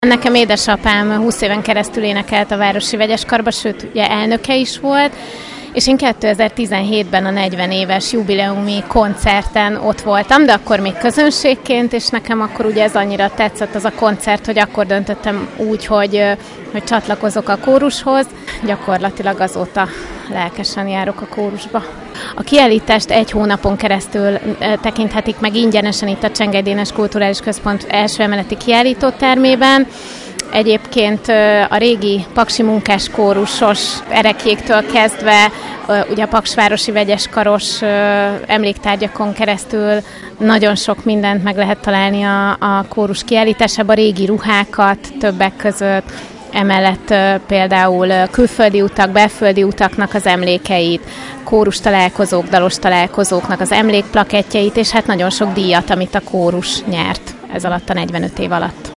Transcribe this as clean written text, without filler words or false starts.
Nekem édesapám 20 éven keresztül énekelt a Városi Vegyeskarba, sőt, ugye elnöke is volt, és én 2017-ben a 40 éves jubileumi koncerten ott voltam, de akkor még közönségként, és nekem akkor ugye ez annyira tetszett az a koncert, hogy akkor döntöttem úgy, hogy csatlakozok a kórushoz. Gyakorlatilag azóta lelkesen járok a kórusba. A kiállítást 1 hónapon keresztül tekinthetik meg ingyenesen itt a Csengely Dénes Kulturális Központ első emeleti kiállítótermében. Egyébként a régi paksi munkáskórusos erekjéktől kezdve, ugye a paksvárosi vegyeskaros emléktárgyakon keresztül nagyon sok mindent meg lehet találni a kórus kiállításában, a régi ruhákat többek között, emellett például külföldi utak, belföldi utaknak az emlékeit, kórus találkozók, dalos találkozóknak az emlékplakettjeit, és hát nagyon sok díjat, amit a kórus nyert ez alatt a 45 év alatt.